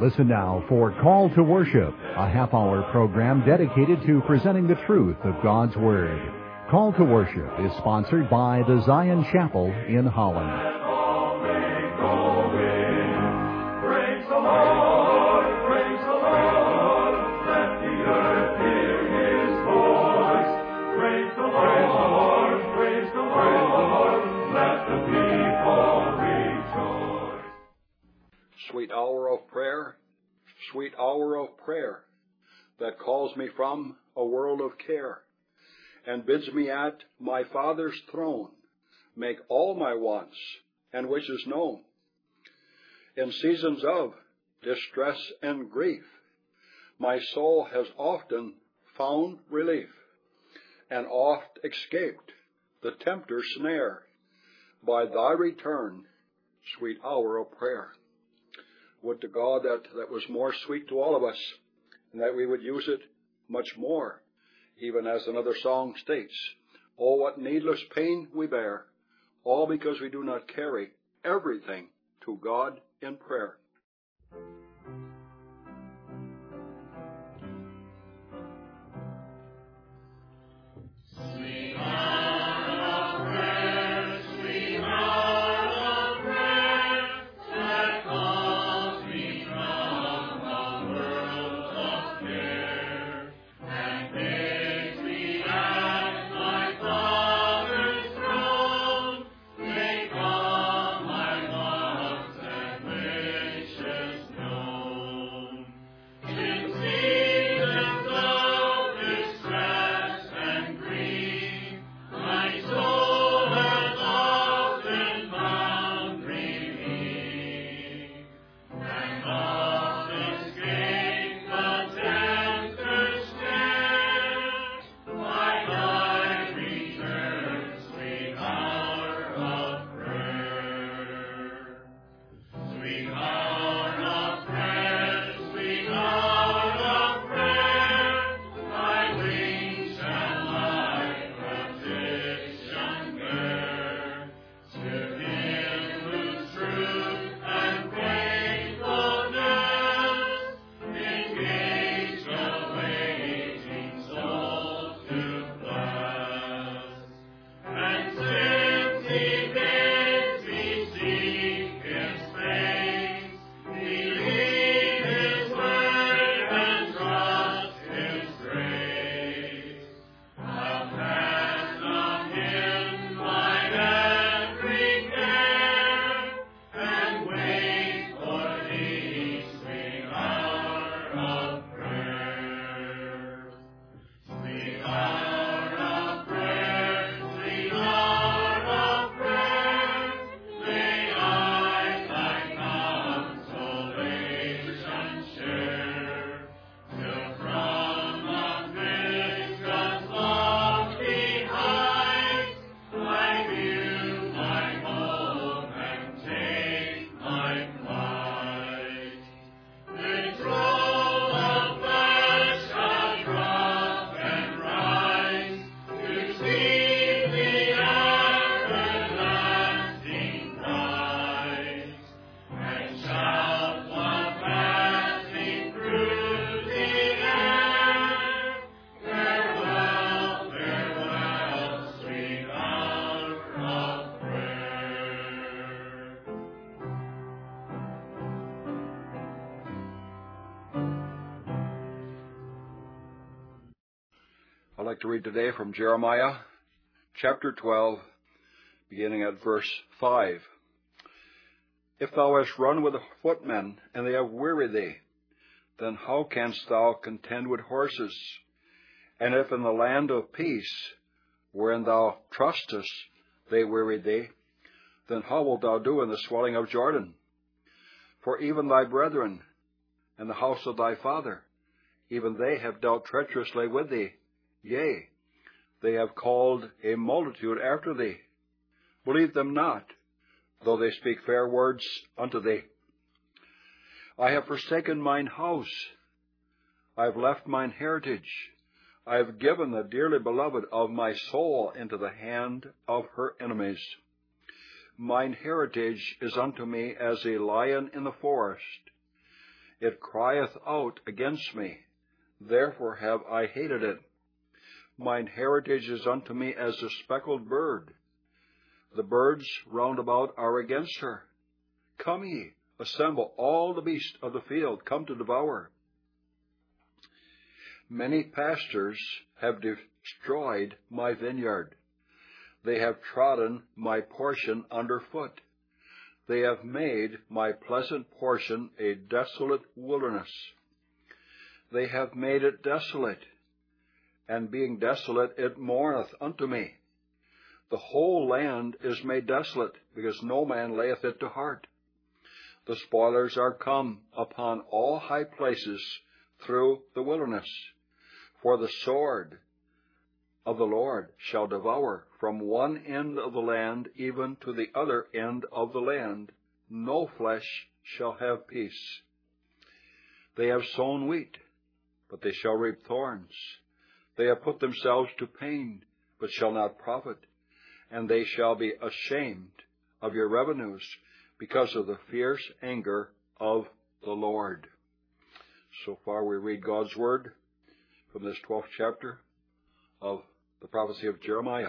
Listen now for Call to Worship, a half-hour program dedicated to presenting the truth of God's Word. Call to Worship is sponsored by the Zion Chapel in Holland. Sweet hour of prayer, sweet hour of prayer, that calls me from a world of care, and bids me at my Father's throne make all my wants and wishes known. In seasons of distress and grief, my soul has often found relief, and oft escaped the tempter's snare, by thy return, sweet hour of prayer. Would to God that was more sweet to all of us, and that we would use it much more, even as another song states, oh, what needless pain we bear, all because we do not carry everything to God in prayer. I'd like to read today from Jeremiah chapter 12, beginning at verse 5. If thou hast run with footmen, and they have wearied thee, then how canst thou contend with horses? And if in the land of peace, wherein thou trustest, they wearied thee, then how wilt thou do in the swelling of Jordan? For even thy brethren, and the house of thy father, even they have dealt treacherously with thee. Yea, they have called a multitude after thee. Believe them not, though they speak fair words unto thee. I have forsaken mine house. I have left mine heritage. I have given the dearly beloved of my soul into the hand of her enemies. Mine heritage is unto me as a lion in the forest. It crieth out against me, therefore have I hated it. Mine heritage is unto me as the speckled bird. The birds round about are against her. Come ye, assemble all the beasts of the field, come to devour. Many pastors have destroyed my vineyard. They have trodden my portion under foot. They have made my pleasant portion a desolate wilderness. They have made it desolate, and being desolate it mourneth unto me. The whole land is made desolate, because no man layeth it to heart. The spoilers are come upon all high places through the wilderness. For the sword of the Lord shall devour from one end of the land even to the other end of the land. No flesh shall have peace. They have sown wheat, but they shall reap thorns. They have put themselves to pain, but shall not profit. And they shall be ashamed of your revenues, because of the fierce anger of the Lord. So far we read God's word from this 12th chapter of the prophecy of Jeremiah.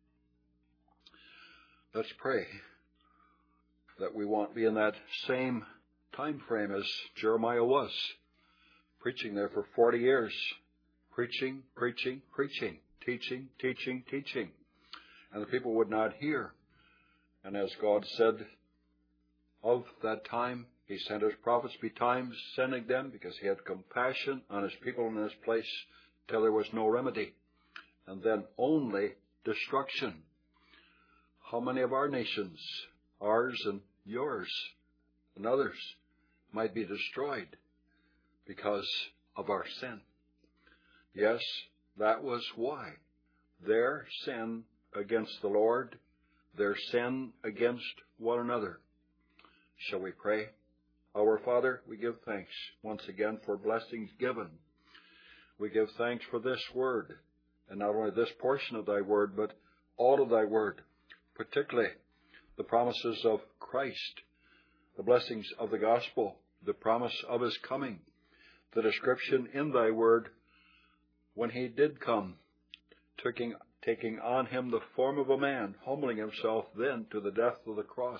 Let's pray that we won't be in that same time frame as Jeremiah was, preaching there for 40 years, preaching, teaching, and the people would not hear. And as God said of that time, he sent his prophets betimes, sending them because he had compassion on his people in this place till there was no remedy, and then only destruction. How many of our nations, ours and yours and others, might be destroyed because of our sin? Yes, that was why. Their sin against the Lord, their sin against one another. Shall we pray? Our Father, we give thanks once again for blessings given. We give thanks for this word, and not only this portion of thy word, but all of thy word, particularly the promises of Christ, the blessings of the gospel, the promise of his coming, the description in thy word when he did come, taking on him the form of a man, humbling himself then to the death of the cross.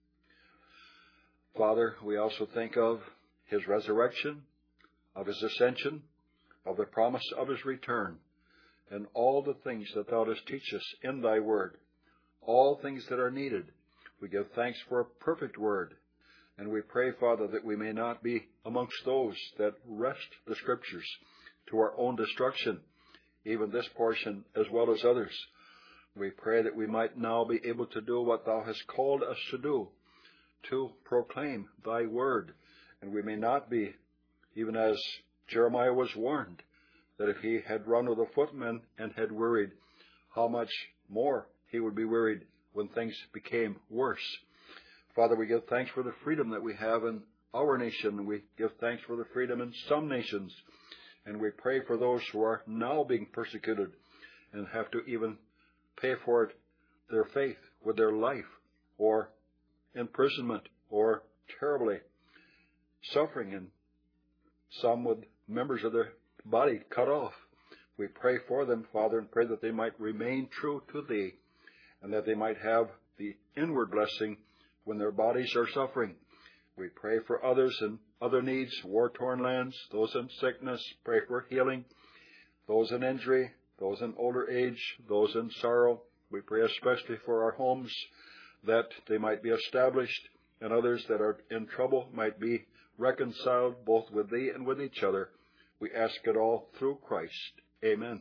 Father, we also think of his resurrection, of his ascension, of the promise of his return, and all the things that thou dost teach us in thy word, all things that are needed. We give thanks for a perfect word, and we pray, Father, that we may not be amongst those that wrest the Scriptures to our own destruction, even this portion as well as others. We pray that we might now be able to do what thou hast called us to do, to proclaim thy word, and we may not be, even as Jeremiah was warned, that if he had run with the footmen and had worried, how much more he would be worried when things became worse. Father, we give thanks for the freedom that we have in our nation. We give thanks for the freedom in some nations, and we pray for those who are now being persecuted and have to even pay for it, their faith, with their life, or imprisonment, or terribly suffering, and some with members of their body cut off. We pray for them, Father, and pray that they might remain true to thee, and that they might have the inward blessing when their bodies are suffering. We pray for others in other needs, war-torn lands, those in sickness, pray for healing, those in injury, those in older age, those in sorrow. We pray especially for our homes, that they might be established, and others that are in trouble might be reconciled both with thee and with each other. We ask it all through Christ. Amen.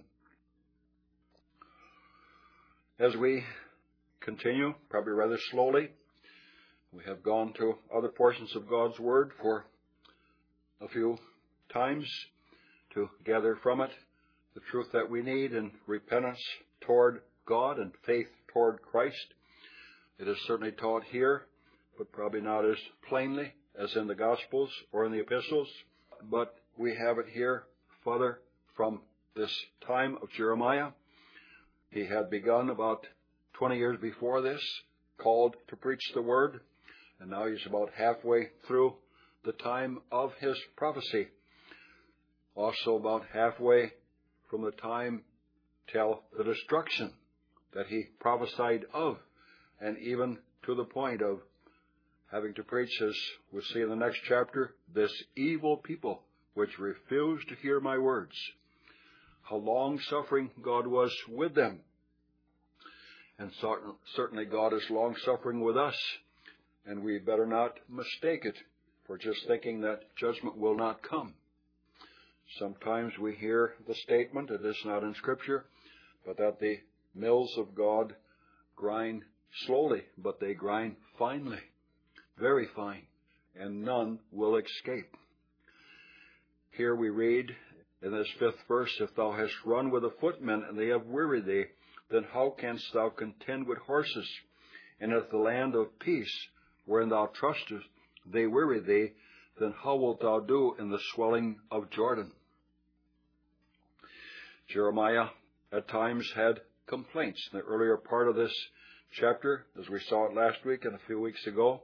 As we continue, probably rather slowly, we have gone to other portions of God's Word for a few times to gather from it the truth that we need in repentance toward God and faith toward Christ. It is certainly taught here, but probably not as plainly as in the Gospels or in the Epistles. But we have it here, Father, from this time of Jeremiah. He had begun about 20 years before this, called to preach the Word, and now he's about halfway through the time of his prophecy. Also about halfway from the time till the destruction that he prophesied of, and even to the point of having to preach, as we'll see in the next chapter, this evil people which refuse to hear my words. How long-suffering God was with them. And certainly God is long-suffering with us, and we better not mistake it for just thinking that judgment will not come. Sometimes we hear the statement, it is not in Scripture, but that the mills of God grind slowly, but they grind finely, very fine, and none will escape. Here we read in this 5th verse, if thou hast run with the footmen, and they have wearied thee, then how canst thou contend with horses? And if the land of peace, wherein thou trustest, they weary thee, then how wilt thou do in the swelling of Jordan? Jeremiah at times had complaints. In the earlier part of this chapter, as we saw it last week and a few weeks ago,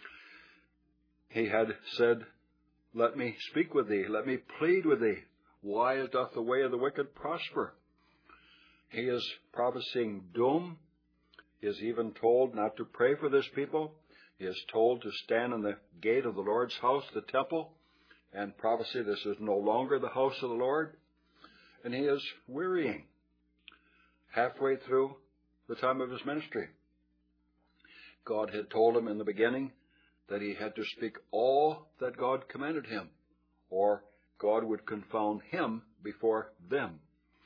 he had said, let me speak with thee, let me plead with thee. Why doth the way of the wicked prosper? He is prophesying doom. He is even told not to pray for this people. He is told to stand in the gate of the Lord's house, the temple, and prophesy this is no longer the house of the Lord. And he is wearying halfway through the time of his ministry. God had told him in the beginning that he had to speak all that God commanded him, or God would confound him before them.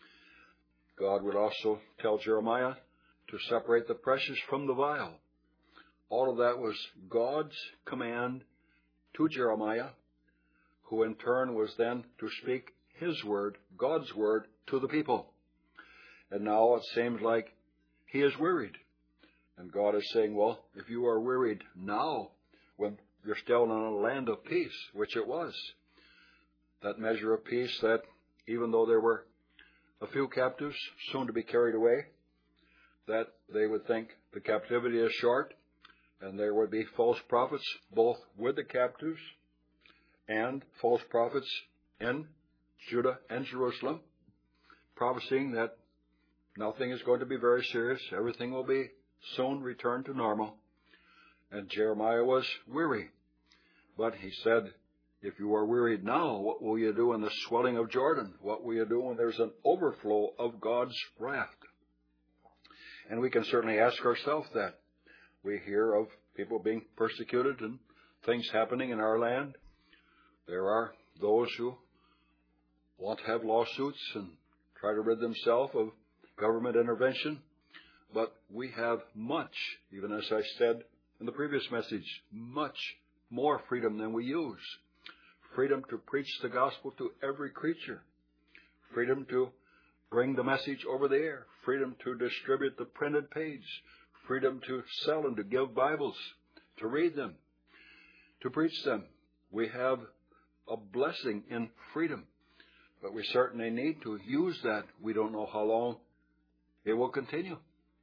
God would also tell Jeremiah to separate the precious from the vile. All of that was God's command to Jeremiah, who in turn was then to speak his word, God's word, to the people. And now it seems like he is wearied. And God is saying, well, if you are wearied now, when you're still in a land of peace, which it was, that measure of peace that even though there were a few captives soon to be carried away, that they would think the captivity is short, and there would be false prophets both with the captives and false prophets in Judah and Jerusalem, prophesying that nothing is going to be very serious, everything will be soon returned to normal. And Jeremiah was weary. But he said, if you are wearied now, what will you do in the swelling of Jordan? What will you do when there's an overflow of God's wrath? And we can certainly ask ourselves that. We hear of people being persecuted and things happening in our land. There are those who want to have lawsuits and try to rid themselves of government intervention. But we have much, even as I said in the previous message, much more freedom than we use. Freedom to preach the gospel to every creature. Freedom to bring the message over the air. Freedom to distribute the printed page. Freedom to sell and to give Bibles, to read them, to preach them. We have a blessing in freedom, but we certainly need to use that. We don't know how long it will continue.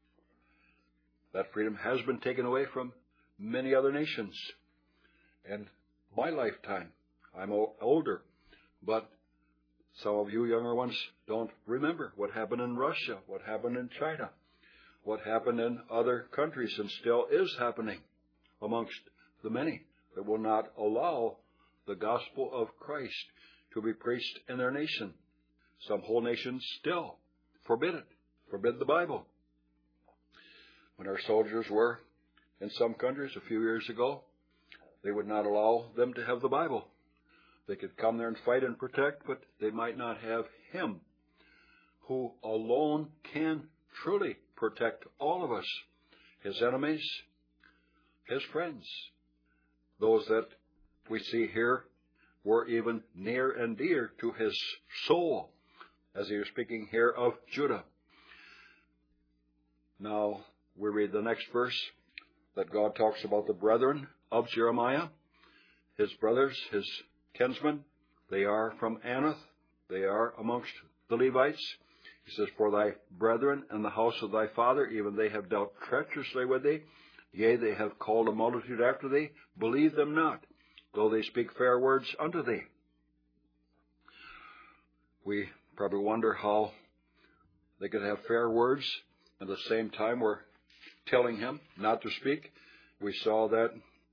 That freedom has been taken away from many other nations. In my lifetime, I'm older, but some of you younger ones don't remember what happened in Russia, what happened in China, what happened in other countries, and still is happening amongst the many that will not allow the gospel of Christ to be preached in their nation. Some whole nations still forbid it, forbid the Bible. When our soldiers were in some countries a few years ago, they would not allow them to have the Bible. They could come there and fight and protect, but they might not have Him, who alone can truly protect all of us, His enemies, His friends. Those that we see here were even near and dear to His soul, as He was speaking here of Judah. Now, we read the next verse that God talks about the brethren of Jeremiah, his brothers, his kinsmen. They are from Anath. They are amongst the Levites. He says, for thy brethren and the house of thy father, even they have dealt treacherously with thee. Yea, they have called a multitude after thee. Believe them not. though they speak fair words unto thee. We probably wonder how they could have fair words and at the same time we're telling him not to speak. We saw that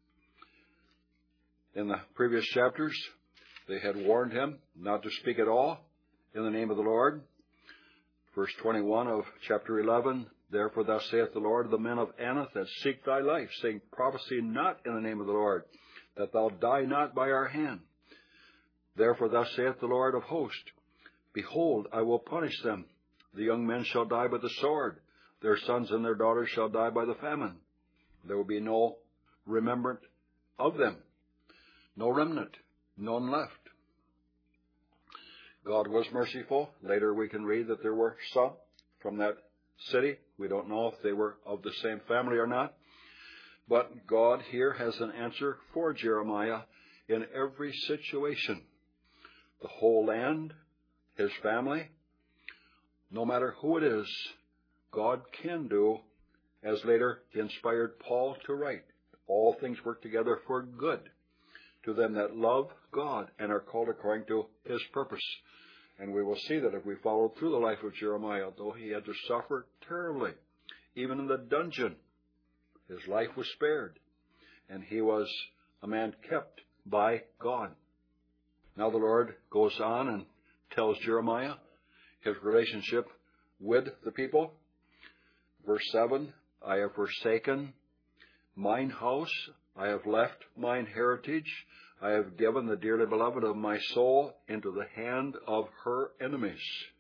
in the previous chapters. They had warned him not to speak at all in the name of the Lord. Verse 21 of chapter 11, therefore thus saith the Lord, the men of Anath that seek thy life, saying, prophesy not in the name of the Lord, that thou die not by our hand. Therefore thus saith the Lord of hosts, behold, I will punish them. The young men shall die by the sword. Their sons and their daughters shall die by the famine. There will be no remembrance of them, no remnant, none left. God was merciful. Later we can read that there were some from that city. We don't know if they were of the same family or not. But God here has an answer for Jeremiah in every situation. The whole land, his family, no matter who it is, God can do, as later he inspired Paul to write, all things work together for good to them that love God and are called according to his purpose. And we will see that if we follow through the life of Jeremiah, though he had to suffer terribly, even in the dungeon, his life was spared, and he was a man kept by God. Now the Lord goes on and tells Jeremiah his relationship with the people. Verse 7, I have forsaken mine house, I have left mine heritage, I have given the dearly beloved of my soul into the hand of her enemies.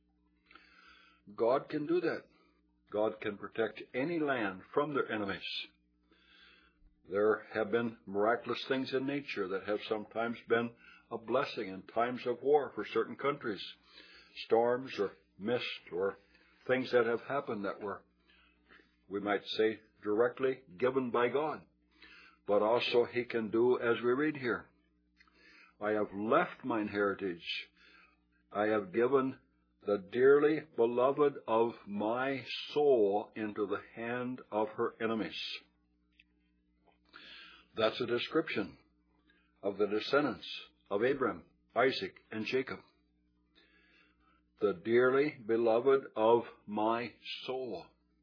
God can do that. God can protect any land from their enemies. There have been miraculous things in nature that have sometimes been a blessing in times of war for certain countries. Storms or mist or things that have happened that were, we might say, directly given by God. But also he can do as we read here. I have left mine heritage. I have given the dearly beloved of my soul into the hand of her enemies. That's a description of the descendants of Abraham, Isaac, and Jacob. The dearly beloved of my soul.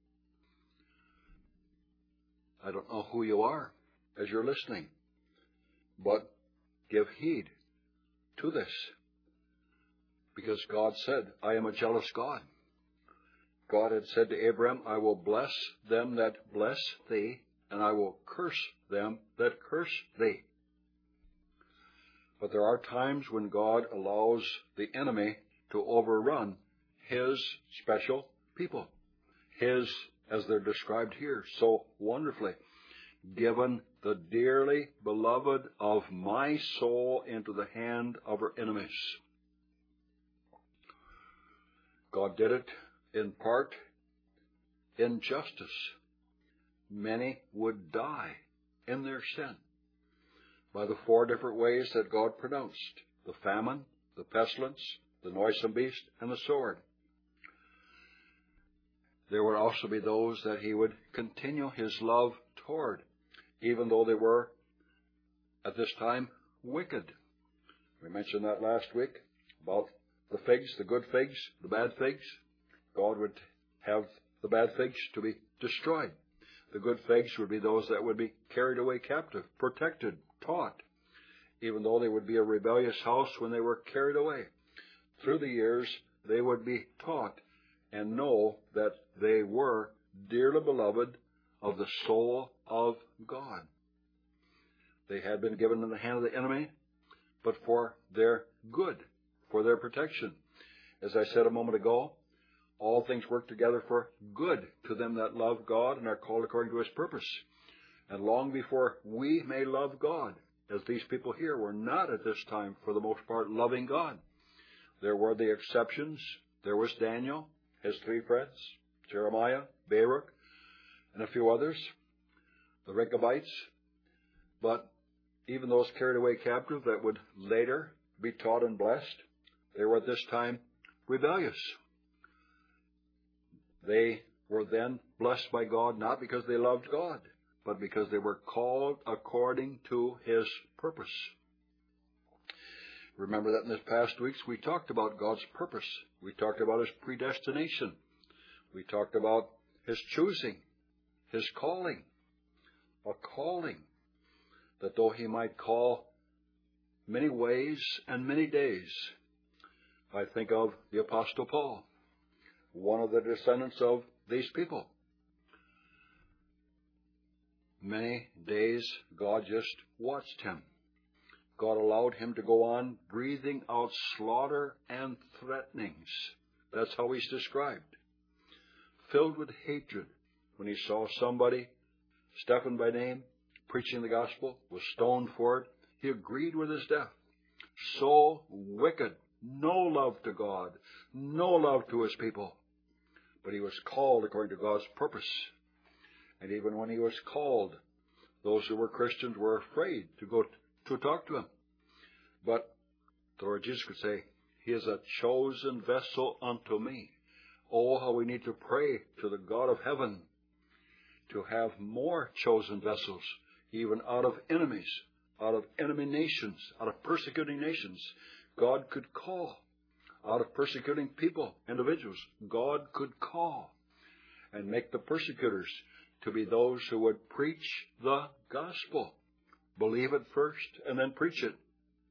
I don't know who you are as you're listening, but give heed to this. Because God said, I am a jealous God. God had said to Abraham, I will bless them that bless thee, and I will curse them that curse thee. But there are times when God allows the enemy to overrun his special people. His, as they're described here so wonderfully, given the dearly beloved of my soul into the hand of her enemies. God did it in part in justice. Many would die in their sin by the 4 different ways that God pronounced: the famine, the pestilence, the noisome beast, and the sword. There would also be those that he would continue his love toward, even though they were, at this time, wicked. We mentioned that last week about the figs, the good figs, the bad figs. God would have the bad figs to be destroyed. The good figs would be those that would be carried away captive, protected, taught, even though they would be a rebellious house when they were carried away. Through the years, they would be taught and know that they were dearly beloved of the soul of God. They had been given in the hand of the enemy, but for their good, for their protection. As I said a moment ago, all things work together for good to them that love God and are called according to his purpose. And long before we may love God, as these people here were not at this time, for the most part, loving God. There were the exceptions. There was Daniel, his 3 friends, Jeremiah, Baruch, and a few others, the Rechabites. But even those carried away captive that would later be taught and blessed, they were at this time rebellious. They were then blessed by God not because they loved God, but because they were called according to his purpose. Remember that in this past weeks we talked about God's purpose. We talked about His predestination. We talked about His choosing, His calling. A calling that though He might call many ways and many days. I think of the Apostle Paul, one of the descendants of these people. Many days God just watched him. God allowed him to go on breathing out slaughter and threatenings. That's how he's described. Filled with hatred when he saw somebody, Stephen by name, preaching the gospel, was stoned for it. He agreed with his death. So wicked, no love to God, no love to his people. But he was called according to God's purpose. And even when he was called, those who were Christians were afraid to go to talk to him. But the Lord Jesus could say, He is a chosen vessel unto me. Oh, how we need to pray to the God of heaven to have more chosen vessels, even out of enemies, out of enemy nations, out of persecuting nations. God could call. Out of persecuting people, individuals, God could call and make the persecutors to be those who would preach the gospel. Believe it first and then preach it.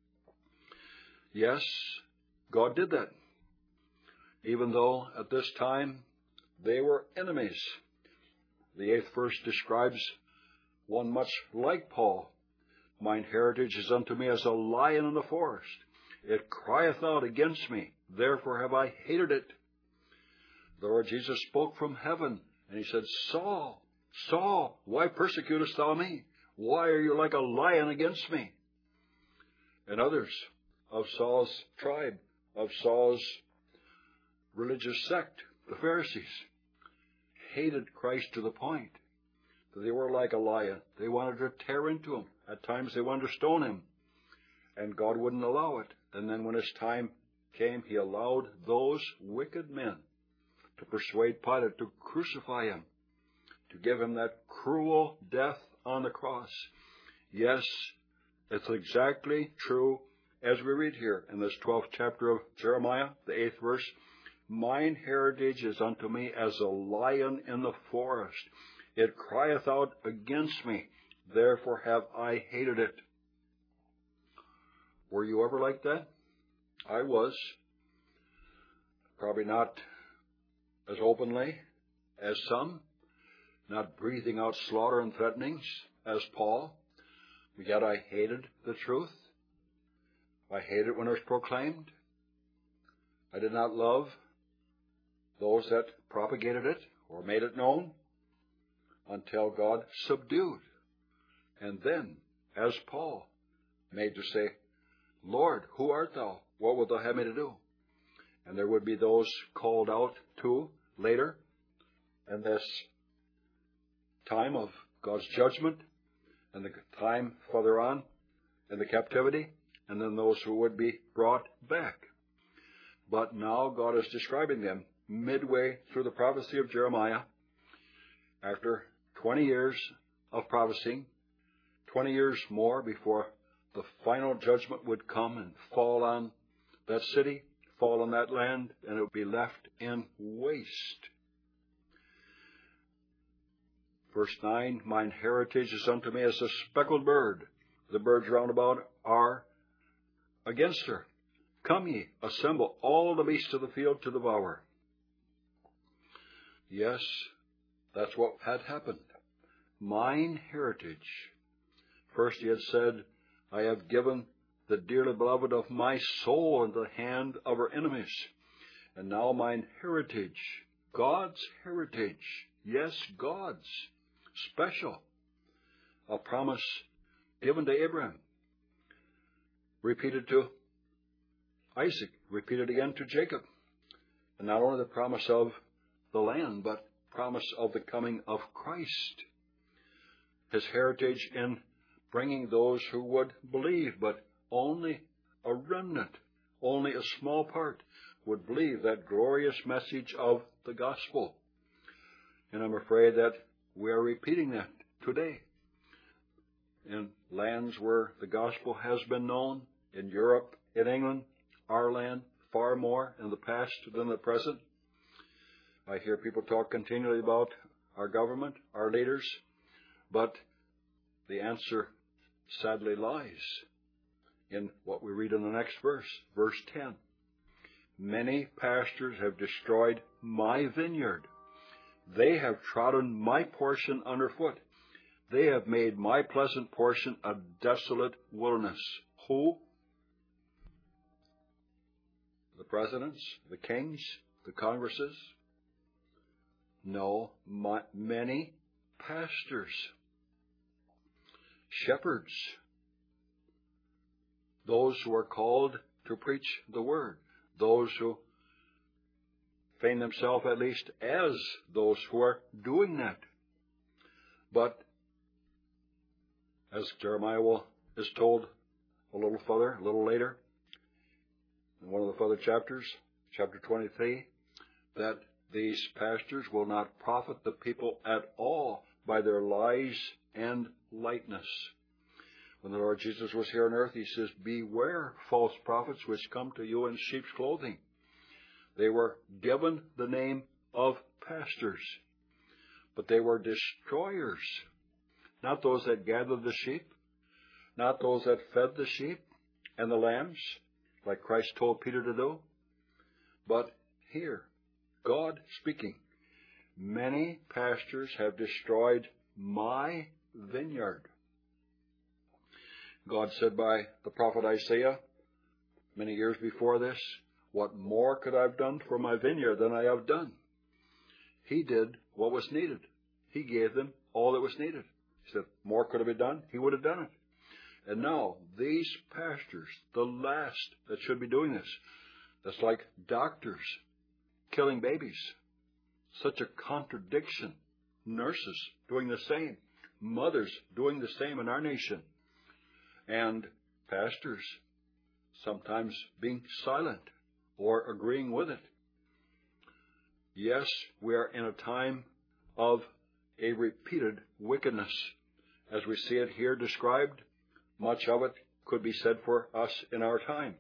Yes, God did that. Even though at this time they were enemies. The 8th verse describes one much like Paul. Mine heritage is unto me as a lion in the forest. It crieth out against me. Therefore have I hated it. The Lord Jesus spoke from heaven, and He said, Saul, Saul, why persecutest thou me? Why are you like a lion against me? And others of Saul's tribe, of Saul's religious sect, the Pharisees, hated Christ to the point that they were like a lion. They wanted to tear into Him. At times they wanted to stone Him. And God wouldn't allow it. And then when His time came, He allowed those wicked men to persuade Pilate to crucify Him, to give Him that cruel death on the cross. Yes, it's exactly true as we read here in this 12th chapter of Jeremiah, the 8th verse. Mine heritage is unto me as a lion in the forest. It crieth out against me. Therefore have I hated it. Were you ever like that? I was. Probably not as openly as some, not breathing out slaughter and threatenings as Paul. Yet I hated the truth. I hated it when it was proclaimed. I did not love those that propagated it or made it known until God subdued. And then, as Paul made to say, Lord, who art thou? What wilt thou have me to do? And there would be those called out to later in this time of God's judgment and the time further on in the captivity, and then those who would be brought back. But now God is describing them midway through the prophecy of Jeremiah, after 20 years of prophesying, 20 years more before the final judgment would come and fall on that city, fall on that land, and it would be left in waste. Verse 9, mine heritage is unto me as a speckled bird. The birds round about are against her. Come ye, assemble all the beasts of the field to devour. Yes, that's what had happened. Mine heritage. First He had said, I have given the dearly beloved of my soul into the hand of her enemies. And now mine heritage, God's heritage, yes, God's, special, a promise given to Abraham, repeated to Isaac, repeated again to Jacob. And not only the promise of the land, but promise of the coming of Christ. His heritage in bringing those who would believe, but only a remnant, only a small part would believe that glorious message of the gospel. And I'm afraid that we are repeating that today. In lands where the gospel has been known, in Europe, in England, our land, far more in the past than the present. I hear people talk continually about our government, our leaders, but the answer sadly lies in what we read in the next verse, verse 10. Many pastors have destroyed my vineyard. They have trodden my portion underfoot. They have made my pleasant portion a desolate wilderness. Who? The presidents, the kings, the congresses? No, many pastors, shepherds, those who are called to preach the word, those who feign themselves at least as those who are doing that. But as Jeremiah is told a little later, in one of the further chapters, chapter 23, that these pastors will not profit the people at all by their lies and lightness. When the Lord Jesus was here on earth, he says, beware false prophets which come to you in sheep's clothing. They were given the name of pastors, but they were destroyers. Not those that gathered the sheep, not those that fed the sheep and the lambs, like Christ told Peter to do, but here, God speaking, many pastors have destroyed my vineyard. God said by the prophet Isaiah, many years before this, what more could I have done for my vineyard than I have done? He did what was needed. He gave them all that was needed. He said, more could have been done, he would have done it. And now, these pastors, the last that should be doing this, that's like doctors killing babies. Such a contradiction. Nurses doing the same. Mothers doing the same in our nation. And pastors sometimes being silent or agreeing with it. Yes, we are in a time of a repeated wickedness. As we see it here described, much of it could be said for us in our time.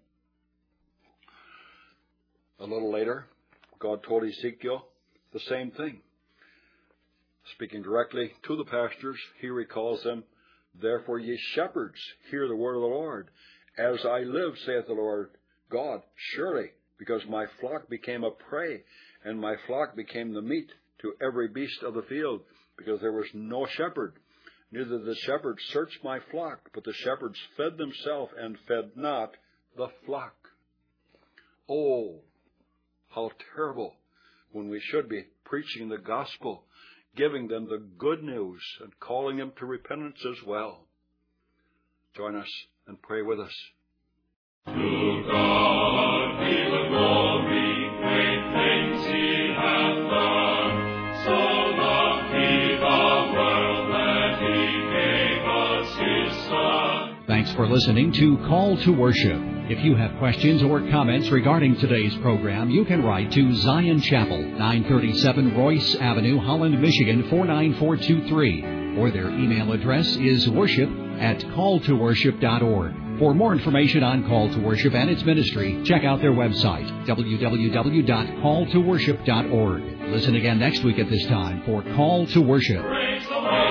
A little later, God told Ezekiel the same thing. Speaking directly to the pastors, he recalls them, therefore ye shepherds, hear the word of the Lord. As I live, saith the Lord God, surely, because my flock became a prey, and my flock became the meat to every beast of the field, because there was no shepherd. Neither the shepherds searched my flock, but the shepherds fed themselves and fed not the flock. Oh, how terrible, when we should be preaching the gospel, giving them the good news and calling them to repentance as well. Join us and pray with us. To God be the glory, great things he hath done. So loved he the world that he gave us his Son. Thanks for listening to Call to Worship. If you have questions or comments regarding today's program, you can write to Zion Chapel, 937 Royce Avenue, Holland, Michigan, 49423. Or their email address is worship@calltoworship.org. For more information on Call to Worship and its ministry, check out their website, www.calltoworship.org. Listen again next week at this time for Call to Worship. Praise the Lord.